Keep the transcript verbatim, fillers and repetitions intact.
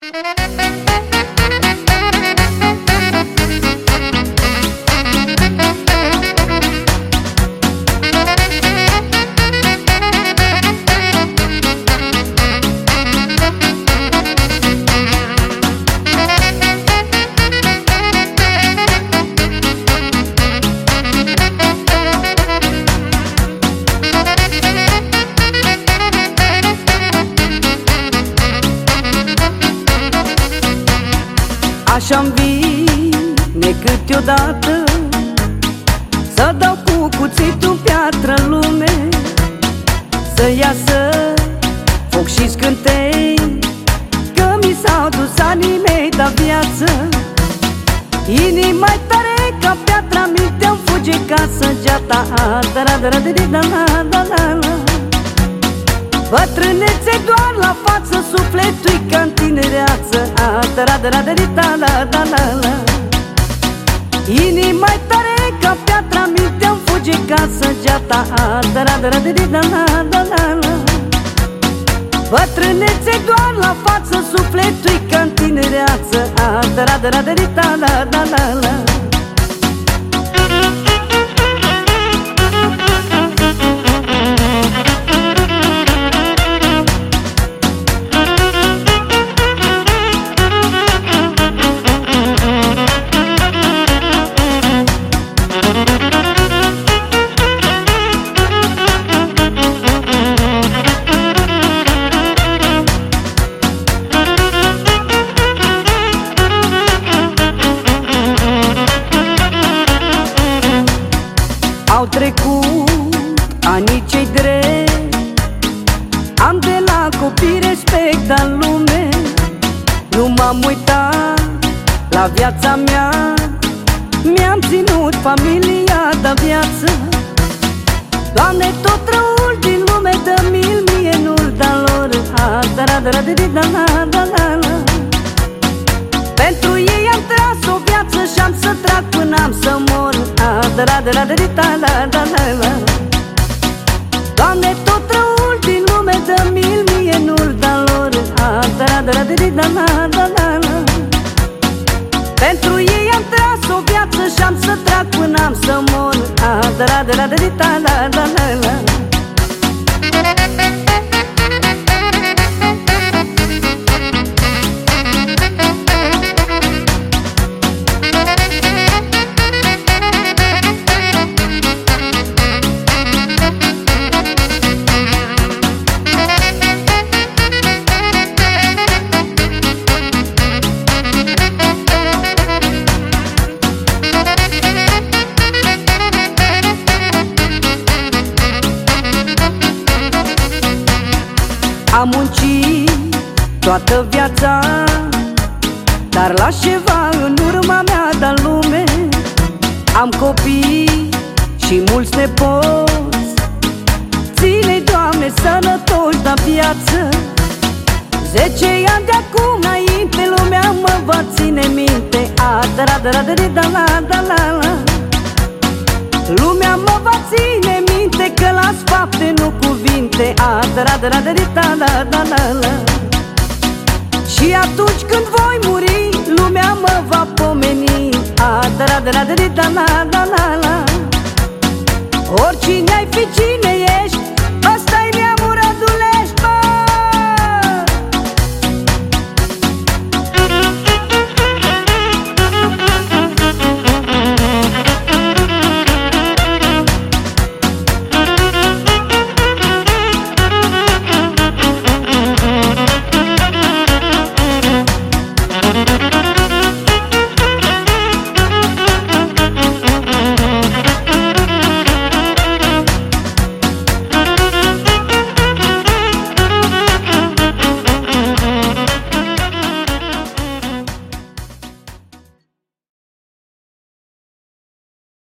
Așa-mi vine câteodată să dau cu cuțitul în piatră în lume, să iasă foc și scântei, că mi s-au dus anii mei de viață. Inima-i tare ca piatra, mintea-mi fuge ca săgeata. Da-da-da-da-da-da-da-da-da. Bătrânețe doar la față, sufletul-i ca-n tinereață. Da-da-da-da-da-da-da-da. Inima-i tare ca piatra, mintea-mi fuge ca săgeata. Da-da-da-da-da-da-da-da. Bătrânețe doar la față, sufletul-i ca-n tinereață. Da-da-da-da-da-da-da-da. Au trecut anii cei drept, am de la copii respect în lume. Nu m-am uitat la viața mea, mi-am ținut familia de viață. Doamne, tot răul din lume dă mil, mie nu-l da lor. Pentru ei am tras o viață și-am să trag până am să mor. Doamne, tot răul din lume dă mil, mie nu-l da lor. Pentru ei am tras o viață și-am să trag până am să mor. Am muncit toată viața, dar las ceva în urma mea de lume. Am copii și mulți nepoți, ține-i, Doamne, sănătoși de viață. Zece ani de acum înainte lumea mă va ține minte. Lumea mă va ține minte, că las fapte, nu cuvinte. Și atunci când voi muri, lumea mă va pomeni. Oricine ai fi, cine ești,